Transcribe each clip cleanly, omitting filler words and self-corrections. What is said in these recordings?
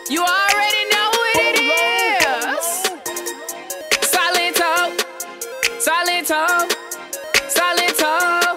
You already know what it is. Silento, Silento, Silento.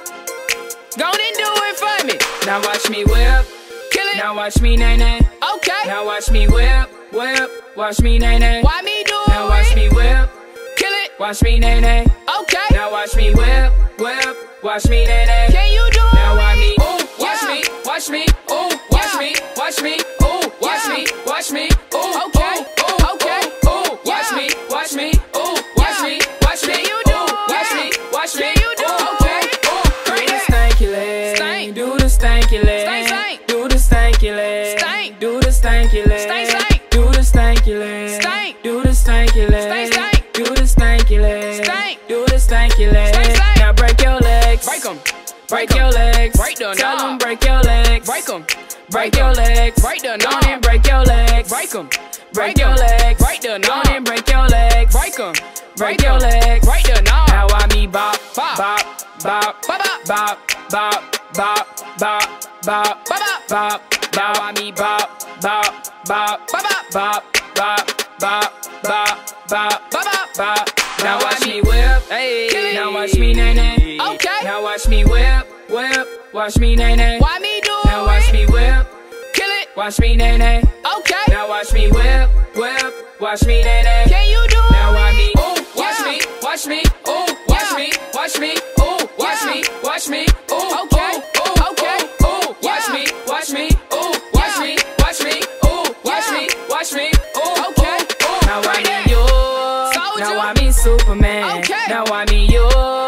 Go and do it for me. Now watch me whip, kill it. Now watch me nay nay. Okay. Now watch me whip, whip. Watch me nay nay. Why me do it? Now watch me whip, kill it. Watch me nay nay. Okay. Now watch me whip, whip. Watch me nay nay. Can you do it? Now watch me, ooh, watch me, watch me, ooh, watch me, watch me, ooh, watch me, watch me, ooh, okay, ooh, okay, ooh, watch me, watch me, ooh, watch me, watch me, you do, watch me, watch me, you do, okay, ooh, do the stanky leg, do the stanky leg, do the stanky leg, do the stanky leg, do the stanky leg, do the stanky leg, do the stanky leg, do the stanky leg. Now break your legs, break them. Break your legs, break the tell them break your legs, break them, break your legs, break the knob and break your legs, break them, break your legs, break the knob and break your legs, break them, break your legs, break the knob. Now I me bop, bop, bop, bop, bop, bop, bop, bop, bop, bop, bop. Now I me bop, bop, bop, bop, bop, bop, bop, bop, bop, bop, bop. Now watch me whip, hey. Now watch me nay nay. Okay. Now watch me whip, whip. Watch me nay nay. Why me do it? Now watch me whip, kill it. Watch me nay nay. Okay. Now watch me whip, whip. Watch me nay nay. Can you do it? Now watch me, ooh, watch me, watch me, ooh, watch me, watch me, ooh, watch me, watch me, ooh, okay, ooh, okay, ooh, watch me, watch me, ooh, watch me, watch me, ooh, watch me, watch me, ooh, okay. Now I me you. Now I me Superman. Okay. Now I me you.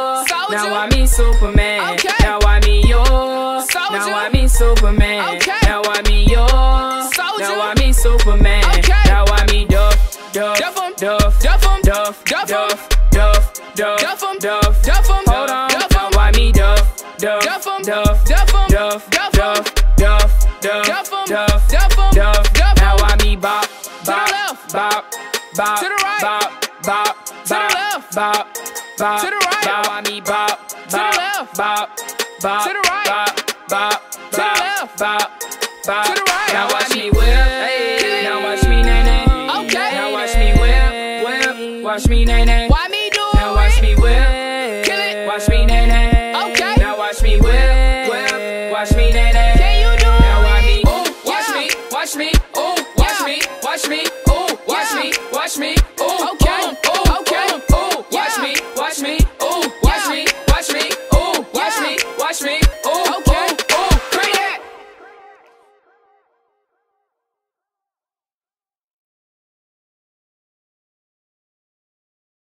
Now I me Superman. Okay. Now I me you. Now I me Superman. Okay. Now I me you. Now I me Superman. Okay. Now I me Duff, Duff, Duff, Duff, Duff, Duff, Duff, Duff, Duff, Duff, Duff, Duff. Hold on. Now I me Duff, Duff, Duff, Duff, Duff, Duff, Duff, Duff, Duff, Duff, Duff. Now I me bop, bop, bop, bop, to the right, bop, bop, to the left, bop, bop, to the right. Now I me bop, to the left, bop, bop, to the right, bop, bop, to the left, bop, bop, to the right. Now watch me whip, hey. Now watch me nay nay. Okay. Now watch me whip, whip. Watch me nay nay. Why me do it? Now watch me whip, kill it. Watch me nay nay. Okay. Now watch me whip, whip. Watch me nay nay. Can you do it? Now watch me, ooh, watch me, watch me, ooh, watch me, watch me, ooh, watch me, watch me, ooh, okay, ooh, okay, ooh, watch me, watch me, ooh, watch me, watch me, ooh, watch me, watch me, ooh.